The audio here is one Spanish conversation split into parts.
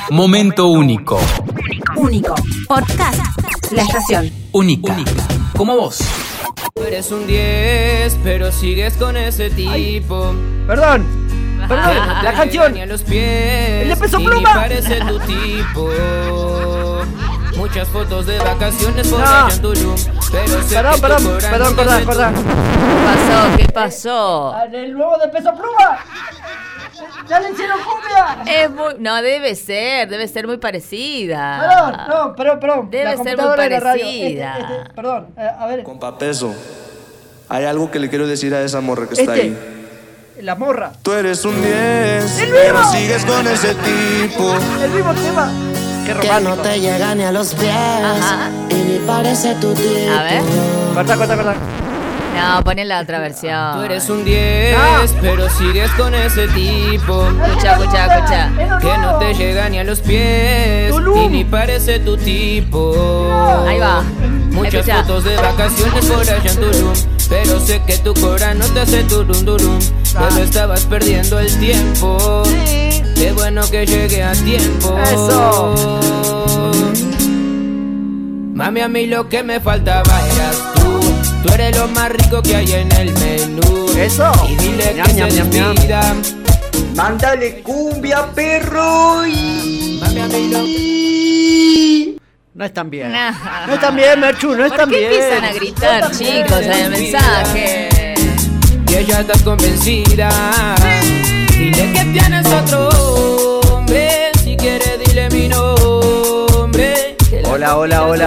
Momento único. Único. Podcast. La estación. Única. Como vos. Tú eres un 10, pero sigues con ese tipo. Perdón, la canción. Ni a los pies, ¡El de Peso y Pluma! ni parece tu tipo. Muchas fotos de vacaciones por No. allá en Tulum. Pero sé Perdón, que tu perdón, corazón corta. ¿Qué pasó? El nuevo de Peso Pluma. Ya le hicieron cumbia. Es muy... No, debe ser muy parecida. Perdón. Debe La ser muy computadora de la radio. parecida. Perdón, a ver. Compa Peso, hay algo que le quiero decir a esa morra que está ahí. La morra. Tú eres un 10, ¡El pero mismo! sigues con ese tipo. El mismo tema. Qué Que romántico. no te llega ni a los pies. Ajá. Y ni parece tu tipo. A ver. Corta. No, poné la otra versión. Tú eres un 10, pero sigues con ese tipo. Escucha. Que no te llega ni a los pies, Tulum. y ni parece tu tipo. Ahí va. Muchas Escucha. fotos de vacaciones por allá en Tulum. Pero sé que tu corazón no te hace turum. Pero estabas perdiendo el tiempo. Qué bueno que llegué a tiempo. Eso. Mami, a mí lo que me faltaba eras tú. Tú eres lo más rico que hay en el menú. Eso. Y dile Ñam, que ñam, se ñam, ñam. despida. Mándale cumbia, perro. Mami, a mí lo No están bien. Nah. No están bien, Merchu, no están ¿Por qué bien. empiezan a gritar, chicos, en el mensaje? Y ella está convencida. Dile que tienes otro hombre. Si quieres, dile mi nombre. Hola.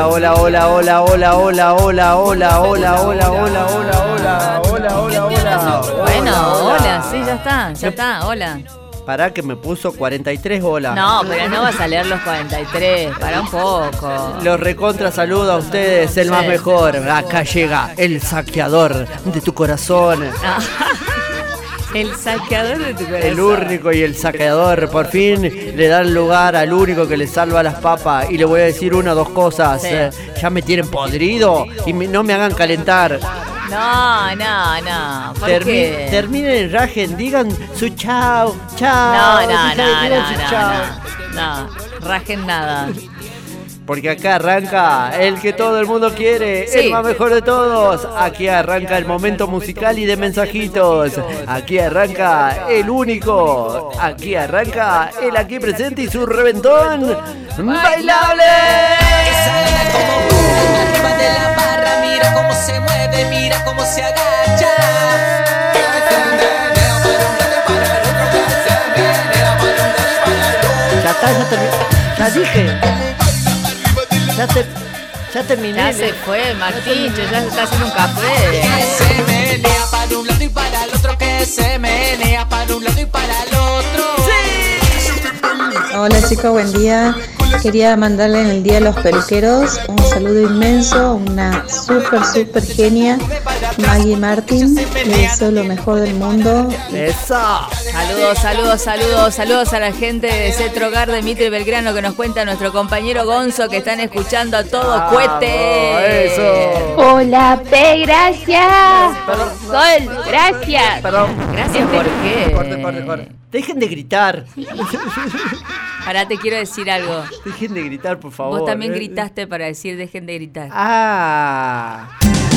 Bueno, hola, sí, ya está, hola. Pará que me puso 43 hola. No, pero no vas a leer los 43, para un poco. Los recontra saludo a ustedes, el más Sí. mejor. Acá llega el saqueador de tu corazón. Ah. El saqueador de tu corazón. El único y el saqueador. Por fin le dan lugar al único que le salva las papas. Y le voy a decir una o dos cosas. Sí. Ya me tienen podrido y no me hagan calentar. No. ¿Por qué? Terminen el rajen, digan su chao. Digan su chao. No, rajen nada. Porque acá arranca el que todo el mundo quiere, Sí. el más mejor de todos. Aquí arranca el momento musical y de mensajitos. Aquí arranca el único. Aquí arranca el aquí presente y su reventón bailable. Arriba de la barra, mira cómo se mueve, mira cómo se agacha. Ya está, ya terminé. Ya dije. Ya terminé. Ya se fue, Martincho, ya se está haciendo un café. Que se menea para un lado y para el otro, que se menea para un lado y para el otro. Hola chicos, buen día. Quería mandarle en el Día de los Peluqueros un saludo inmenso a una súper genia, Maggie Martin. Le deseo lo mejor del mundo. Eso. Saludos a la gente de Cetro Hogar de Mitre y Belgrano que nos cuenta nuestro compañero Gonzo que están escuchando a todo cuete. Eso. Hola, P, gracias. Perdón. Sol, gracias. Perdón. Gracias, ¿por qué? Corte. Dejen de gritar. Ahora te quiero decir algo. Dejen de gritar, por favor. Vos también gritaste para decir dejen de gritar. Ah.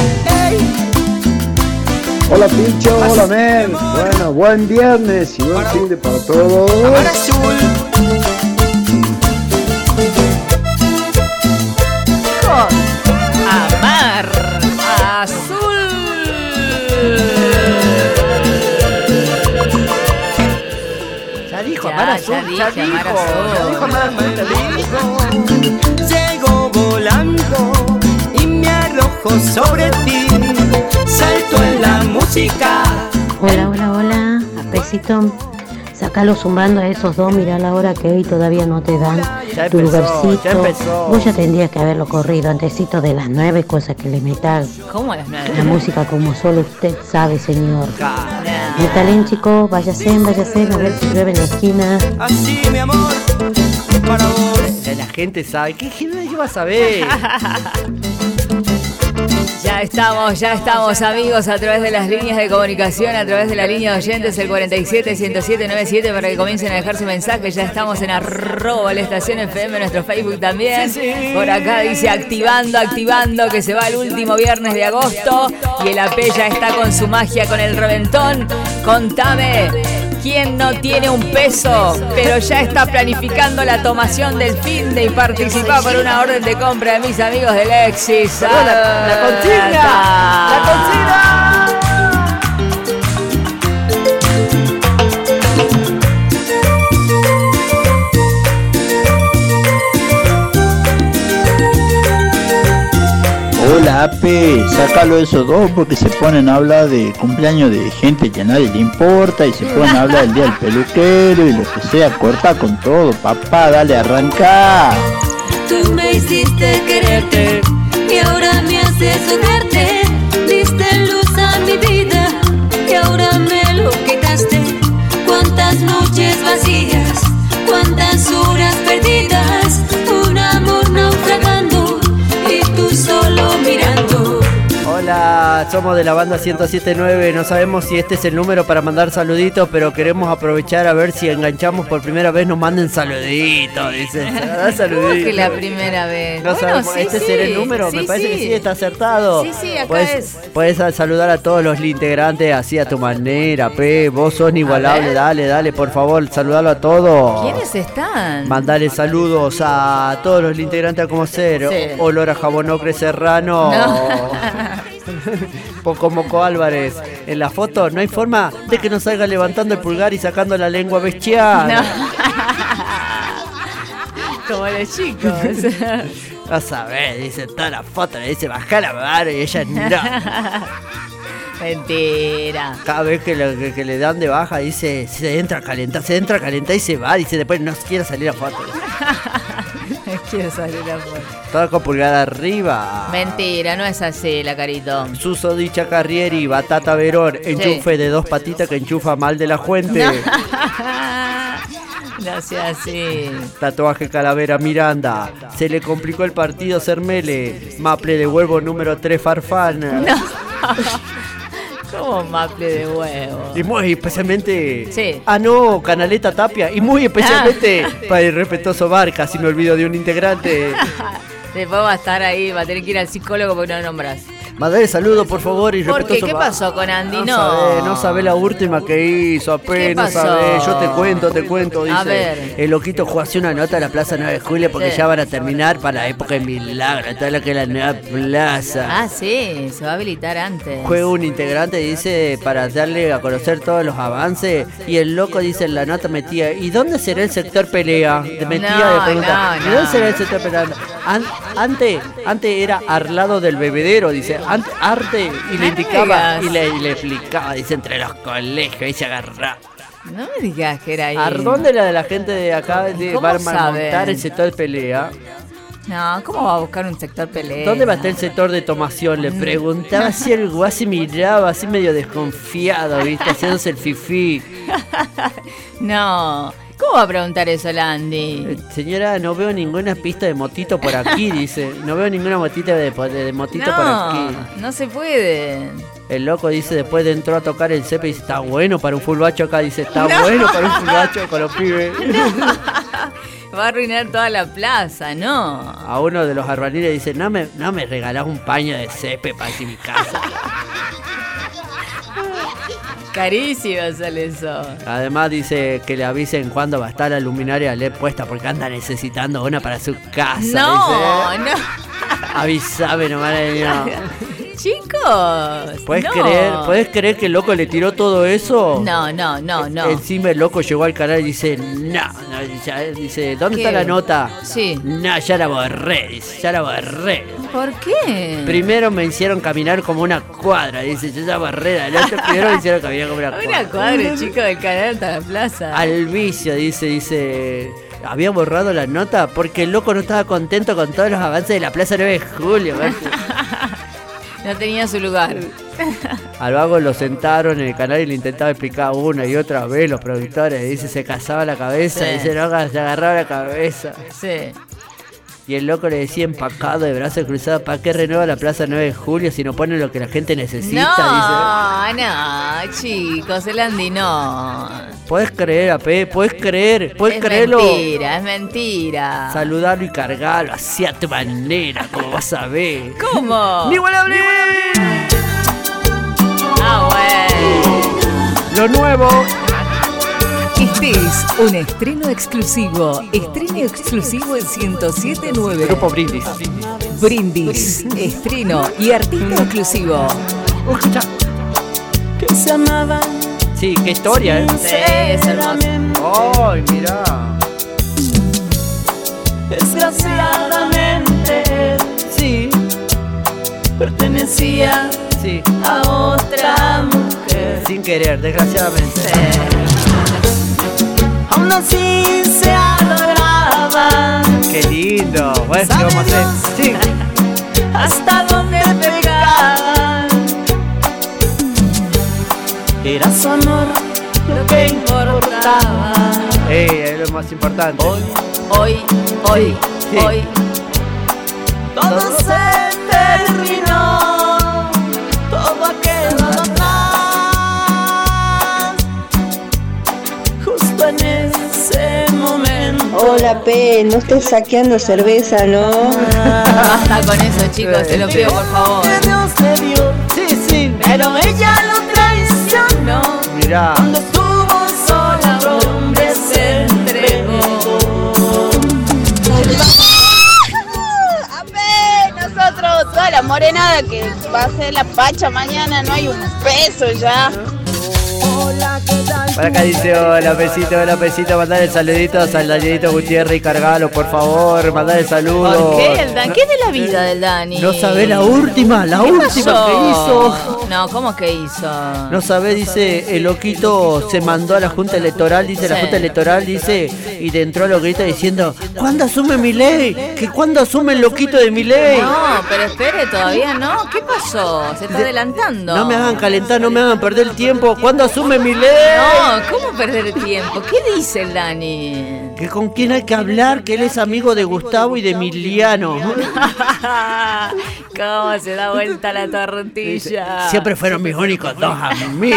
Hola Pincho, hola Mel. Bueno, buen viernes y buen fin de para todos. Amar azul. Amar azul. Ya dijo Ya, Amar Azul. ya dije, Amar Azul. Ya dijo Amar Azul. Ya dijo. Llego volando y me arrojo sobre ti. Salto en la música. Hola, apesito. Sácalo zumbando a esos dos, mirá la hora que hoy todavía no te dan Ya tu empezó, lugarcito. ya empezó. Vos ya tendrías que haberlo corrido antesito de las 9, cosas que le metas ¿Cómo a las 9? la música como solo usted sabe, señor. Cara. Métalen, chico, váyase, a ver si llueve en la esquina. Así, mi amor, para vos. La gente sabe. ¿Qué vas a ver? Ya estamos amigos a través de las líneas de comunicación, a través de la línea de oyentes, el 47-107-97 para que comiencen a dejar su mensaje. Ya estamos en @ la estación FM, nuestro Facebook también. Sí. Por acá dice activando, que se va el último viernes de agosto y el AP ya está con su magia, con el reventón. Contame, ¿quién no tiene un peso, pero ya está planificando la tomación del finde y participa por una orden de compra de mis amigos de Lexis? La consigna. Hola Ape, sácalo esos dos porque se ponen a hablar de cumpleaños de gente que a nadie le importa y se ponen a hablar del día del peluquero y lo que sea. Corta con todo, papá, dale, arranca. Tú me hiciste quererte y ahora me haces odiarte. Diste luz a mi vida y ahora me lo quitaste. Cuántas noches vacías, cuántas horas perdidas, un amor naufragando y tú solo mirando. Hola, somos de la banda 107.9. No sabemos si este es el número para mandar saluditos, pero queremos aprovechar a ver si enganchamos por primera vez. Nos manden saluditos, dicen. ¿Cómo que la primera vez? No sabemos, sí, ¿este será el número? Me parece que sí, está acertado. Sí, acá es. Puedes saludar a todos los integrantes así a tu manera, vos sos inigualable. Dale, por favor, saludalo a todos. ¿Quiénes están? Mandale saludos a todos los integrantes a como ser. Sí. Olor a Jabonocre Serrano. No. Poco Moco Álvarez. En la foto no hay forma de que no salga levantando el pulgar y sacando la lengua bestial. No. Como los chicos. Vas a ver, dice toda la foto, le dice baja la mano y ella no. Mentira. Cada vez que le dan de baja dice se entra a calentar y se va, dice después no quiere salir a foto. Quiero salir a foto. Todo con pulgar arriba. Mentira, no es así, la Carito. Suso Dicha Carrieri, Batata Verón, enchufe de 2 patitas que enchufa mal de la fuente. No sea así. Tatuaje Calavera Miranda. Se le complicó el partido Cermele. Maple de huevo número 3 Farfán. No. ¿Cómo maple de huevo? Y muy especialmente. Sí. No, Canaleta Tapia. Y muy especialmente para el respetuoso Bar. Casi me olvido de un integrante. Después va a estar ahí, va a tener que ir al psicólogo porque no lo nombras. Mandale saludos, por favor, y ¿Por respetuoso. qué? ¿Qué pasó con Andy? No sabe la última que hizo, apenas sabe. Yo te cuento, dice. A ver. El loquito jugó así una nota a la Plaza 9 de Julio porque ya van a terminar para la época de Milagro, toda la que es la nueva plaza. Ah, sí, se va a habilitar antes. Juega un integrante, dice, para darle a conocer todos los avances, y el loco dice en la nota metía, ¿y dónde será el sector pelea? De pregunta, ¿y dónde será el sector pelea? Antes era al lado del bebedero, dice. Arte y le indicaba y le explicaba, dice, entre los colegios y se agarraba. No me digas que era ahí. ¿A dónde la de la gente de acá va a montar el sector de pelea? No, ¿cómo va a buscar un sector pelea? ¿Dónde va a estar el sector de tomación? Le preguntaba así el guasi, miraba así medio desconfiado, ¿viste? Haciéndose el fifí. No. ¿Cómo va a preguntar eso, Landy? Señora, no veo ninguna pista de motito por aquí, dice. No veo ninguna motita de motito por aquí. No se puede. El loco dice, después entró a tocar el cepe y dice, está bueno para un fulbacho acá. Dice, está bueno para un fulbacho con los pibes. No. Va a arruinar toda la plaza, ¿no? A uno de los arbaliles dice, no me regalás un paño de cepe para ir a mi casa. Carísimo sale eso. Además dice que le avisen cuándo va a estar la luminaria LED puesta porque anda necesitando una para su casa. No. Avísame nomás. Chicos, ¿Puedes creer que el loco le tiró todo eso? No. Encima el loco llegó al canal y dice, dice, ¿dónde está la nota? Sí. No, ya la borré. ¿Por qué? Primero me hicieron caminar como una cuadra, dice, yo ya borré la nota. Primero me hicieron caminar como una cuadra. Una cuadra, chico, del canal hasta la plaza. Al vicio, dice... Había borrado la nota porque el loco no estaba contento con todos los avances de la Plaza 9 de Julio. No tenía su lugar. Al vago lo sentaron en el canal y le intentaba explicar una y otra vez los productores. Dice, se cazaba la cabeza. Sí. Dice, no, se agarraba la cabeza. Sí. Y el loco le decía empacado de brazos cruzados, ¿para qué renueva la Plaza 9 de Julio si no pone lo que la gente necesita? No, chicos, el Andy no. ¿Podés creer, AP? ¿Podés creerlo? Es mentira. Saludarlo y cargarlo así a tu manera, como vas a ver. ¿Cómo? ¡Ni buena! Lo nuevo. Este es un estreno exclusivo. Estreno exclusivo en 107.9. Grupo Brindis. Brindis. Estreno y artista exclusivo. Escucha. Que se amaban. Sí, qué historia, Sí, es hermoso. Ay, mirá. Desgraciadamente. Sí. Pertenecía a otra mujer. Sin querer, desgraciadamente. Aún así se adoraba. Qué lindo. Bueno, ¿qué vamos a hacer? Sí. Hasta donde pegaba. Era su amor lo que importaba. Es lo más importante. Hoy. Todo se terminó. Todo ha quedado atrás. Justo en ese momento. Hola, P, no estés saqueando cerveza, ¿no? Basta con eso, chicos, se lo pido, por favor. Que Dios le dio. Sí. Pero ella lo traicionó. Mirá. Cuando estuvo sola, otro hombre se entregó. Nosotros, toda la morenada que va a ser la pacha mañana, no hay un peso ya. Para acá dice, hola pesito, mandar el saludito al Danielito Gutiérrez y cargalo, por favor, mandar el saludo. ¿Por qué, el Dan? ¿Qué es de la vida del Dani? No sabés la última que hizo. No, ¿cómo que hizo? No sabés, dice, el loquito se mandó a la Junta Electoral, dice, la Junta Electoral, dice, y te entró lo grita diciendo, ¿cuándo asume Milei? ¿Que cuándo asume el loquito de Milei? No, pero espere, todavía no. ¿Qué pasó? Se está adelantando. No me hagan calentar, no me hagan perder el tiempo. ¿Cuándo asume Milei? No, ¿cómo perder el tiempo? ¿Qué dice el Dani? Que con quién hay que hablar, que él es amigo de Gustavo y de Emiliano. ¿Cómo se da vuelta la tortilla? Siempre fueron mis únicos dos amigos.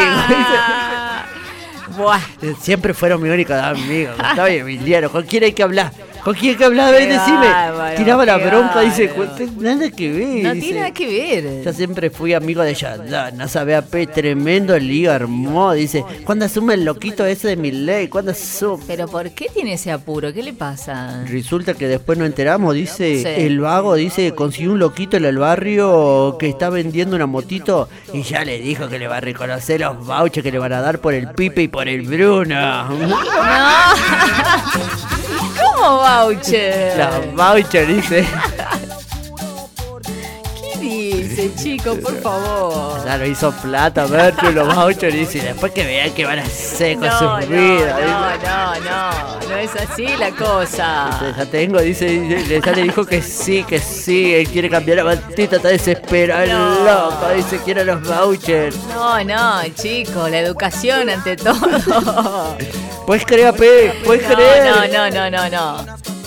Buah. Siempre fueron mis únicos dos amigos, Gustavo y Emiliano. ¿Con quién hay que hablar? ¿Con quién hay que hablar? Ven, decime. Tiraba la bronca, dice, nada que ver. No dice, tiene nada que ver. Yo siempre fui amigo de Yadán, no sabía, tremendo lío armó. Dice, ¿cuándo asume el loquito ese de Milei? ¿Cuándo asume? ¿Pero por qué tiene ese apuro? ¿Qué le pasa? Resulta que después nos enteramos, dice, Sí. el vago, dice, consiguió un loquito en el barrio que está vendiendo una motito y ya le dijo que le va a reconocer los vouchers que le van a dar por el Pipe y por el Bruno. No. ¿Cómo voucher? Los vouchers, dice. ¿Qué dice, chico? Por favor. Claro, hizo plata, Merchu, los vouchers, dice, y después que vean qué van a hacer con sus vidas. No es así la cosa. Dice, ya tengo, dice, ya le dijo que sí, él quiere cambiar la mantita, está desesperado, No. loco, dice, quiere los vouchers. No, chico, la educación ante todo. ¿Puedes creer, P? ¿Puedes creer? No.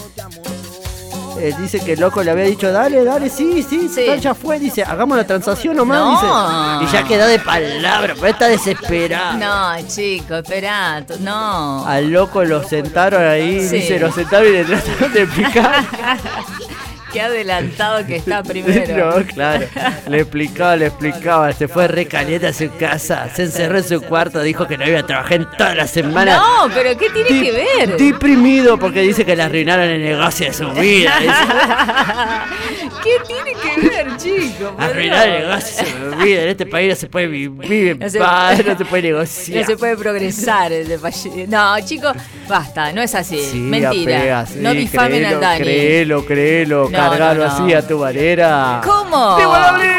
Dice que el loco le había dicho, dale, sí, total, ya fue, dice, hagamos la transacción nomás, No. dice. Y ya queda de palabra, pero está desesperado. No, chico, esperá, no. Al loco lo sentaron ahí, Sí. dice, lo sentaron y le trataron de explicar. Qué adelantado que está primero. No, claro, le explicaba, se fue re caliente a su casa, se encerró en su cuarto, dijo que no iba a trabajar en toda la semana. No, pero ¿qué tiene que ver? Deprimido porque dice que le arruinaron el negocio de su vida. ¿Qué tiene que ver, chico? Arruinar el negocio de su vida. En este país no se puede vivir en paz, no se puede negociar. No se puede progresar. No, chicos, basta, no es así. Sí, Mentira. apega, sí, No difamen al Dani. Créelo, No, cargalo no. así a tu manera. ¿Cómo? ¡Te voy a abrir!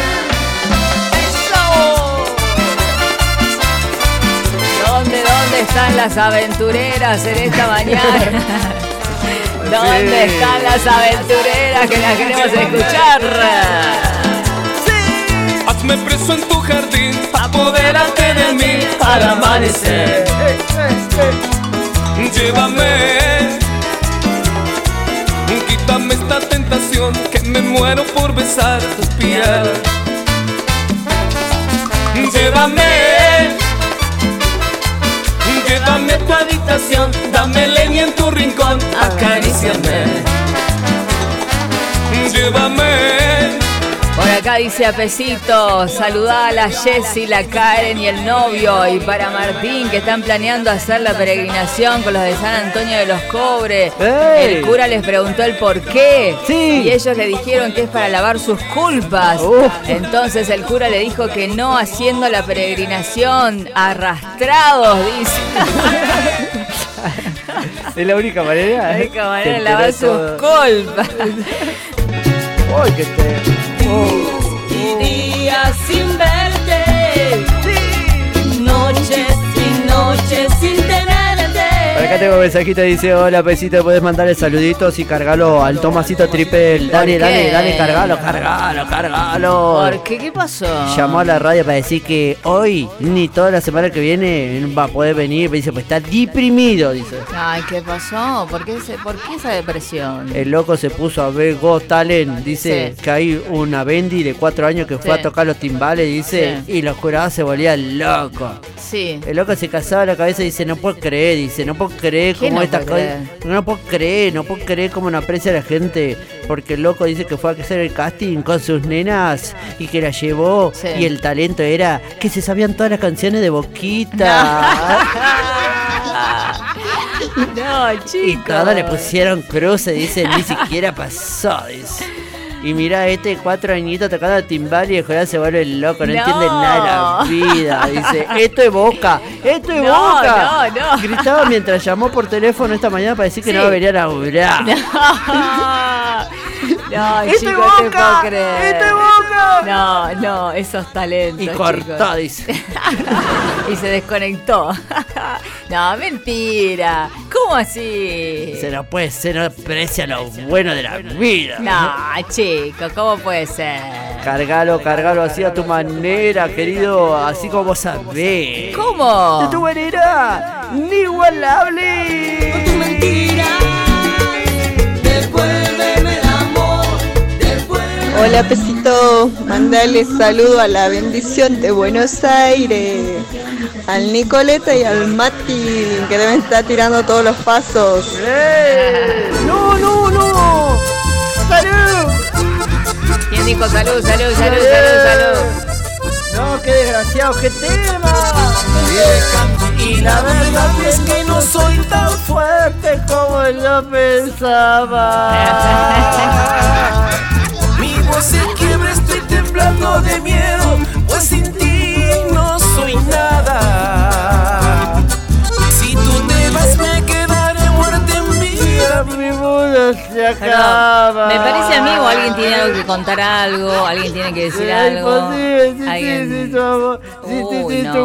¿Dónde están las aventureras en esta mañana? ¿Dónde están las aventureras que las queremos escuchar? Hazme preso en tu jardín, apodérate de mí al amanecer. Llévame, quítame esta pasión que me muero por besar tu piel. Llévame a tu habitación, dame leña en tu rincón, acaríciame. Llévame. Por acá dice Apesito, saludá a la Jessie, la Karen y el novio. Y para Martín, que están planeando hacer la peregrinación con los de San Antonio de los Cobres. ¡Ey! El cura les preguntó el por qué. Sí. Y ellos le dijeron que es para lavar sus culpas. Entonces el cura le dijo que no, haciendo la peregrinación, arrastrados, dice. Es la única manera. La única manera de lavar sus culpas. ¡Uy, que te... Y días sin verte, noches y noches sin tenerte. Por acá tengo un mensajito, dice: hola Pesito, puedes mandarle saluditos y cargalo al Tomasito Triple. Dale, cargalo. ¿Por qué? ¿Qué pasó? Llamó a la radio para decir que hoy ni toda la semana que viene va a poder venir. Me dice, pues está deprimido, dice. Ay, ¿qué pasó? ¿Por qué esa depresión? El loco se puso a ver Got Talent. Dice que hay una Bendy de 4 años que fue a tocar los timbales, dice, y los jurados se volvían locos. Sí. El loco se casaba la cabeza y dice, no puedo creer, cómo estas cosas. No puedo creer cómo no aprecia a la gente. Porque el loco dice que fue a hacer el casting con sus nenas y que la llevó. Sí. Y el talento era que se sabían todas las canciones de Boquita. No, chicos. Y todas le pusieron cruces, dice, ni siquiera pasó, dice. Y mira, 4 añitos tocando el timbal y el jurado se vuelve loco, no entiende nada de la vida. Dice, esto es Boca. No. Gritaba mientras llamó por teléfono esta mañana para decir que no debería laburar. No, chicos, no te puedo creer. ¡Esto es Boca! No, esos talentos. Y cortó, chicos. dice. Y se desconectó. No, mentira. ¿Cómo así? Se no aprecia lo bueno de la vida. No, chicos, ¿cómo puede ser? Cargalo así a tu manera, querido, así como vos sabés. ¿Cómo? De tu manera inigualable. Con tu mentira, devuélveme el amor, Hola Pesito, mandale saludo a la bendición de Buenos Aires, al Nicoleta y al Mati, que deben estar tirando todos los pasos. ¡No! ¡Salud! ¿Quién dijo salud? No, qué desgraciado, qué tema. Y la verdad es que no soy tan fuerte como yo pensaba. Mi voz se quiebra, estoy temblando de miedo, pues sin ti no soy nada. Si tú te vas me quedaré muerta en vida. Mi mundo se acaba. Me parece a mí o alguien tiene algo que contar algo, alguien tiene que decir algo. Sí, tu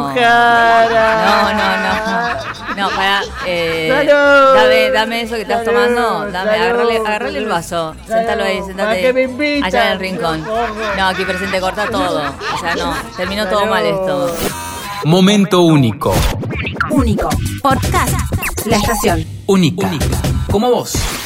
cara. No, para. Dame eso que estás tomando. Agarrale el vaso. Séntalo ahí, sentate. Allá en el rincón. No, aquí presente, corta todo. O sea, no, terminó todo mal esto. Momento único. Único. Podcast. La estación. Única. Como vos.